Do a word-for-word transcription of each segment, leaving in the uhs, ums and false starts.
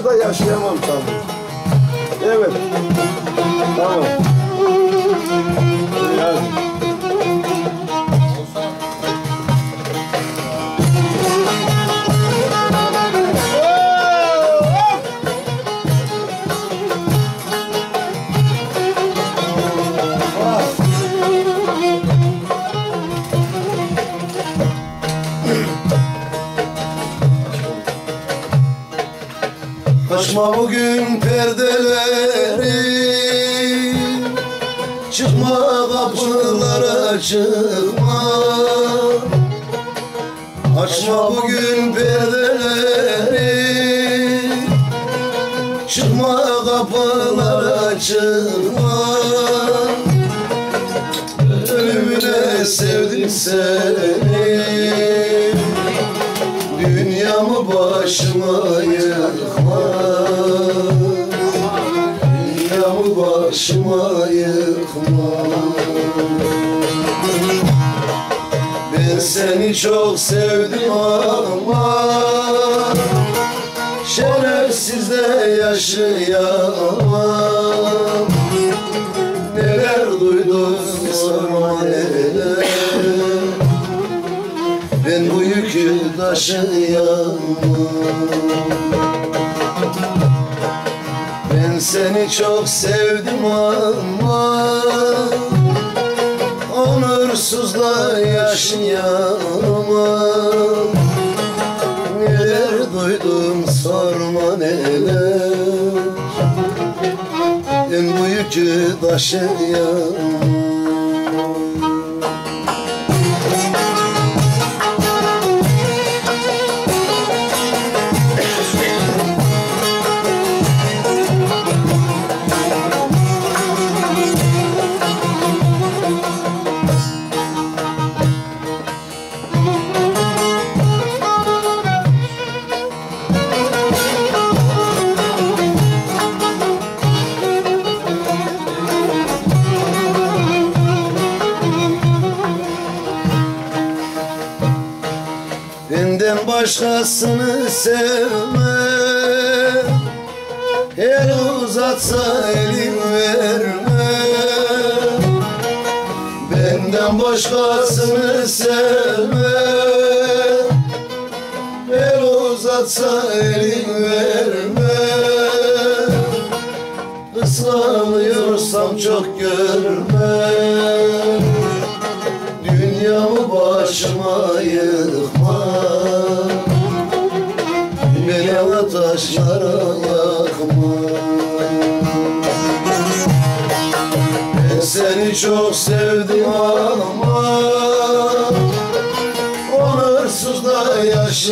onsuz da yaşayamam tabii. Evet. Tamam. Hadi. Açma bugün perdeleri, çıkma kapılara çıkma. Açma bugün perdeleri, çıkma kapılara çıkma. Ölümüne sevdim seni, dünyamı başıma yıkma. Dünyamı başıma yıkma. Ben seni çok sevdim ama şerefsizle yaşayamam. Neler duydum sorma neler, ben bu yükü taşıyamam. Ben seni çok sevdim ama onursuzla yaşayamam. Neler duydum sorma neler, ben bu yükü taşıyamam. Benden başkasını sevme, el uzatsa elim verme. Benden başkasını sevme, el uzatsa elim verme. Kıskanıyorsam çok görme, dünyamı başıma yıkma. Beni ala taşlara yakma. Ben seni çok sevdim ama onursuz da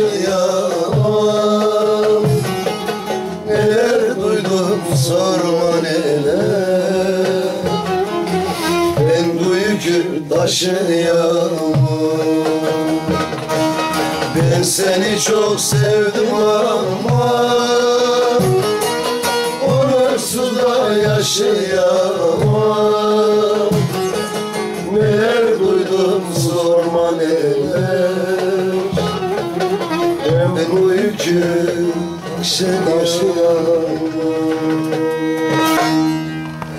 yaşayamam. Neler duydum sorma neler, ben bu yükü taşıyamam. Ben seni çok sevdim ama onursuz da yaşayamam. Neler duydum sorma neler, ben bu yükü taşıyamam.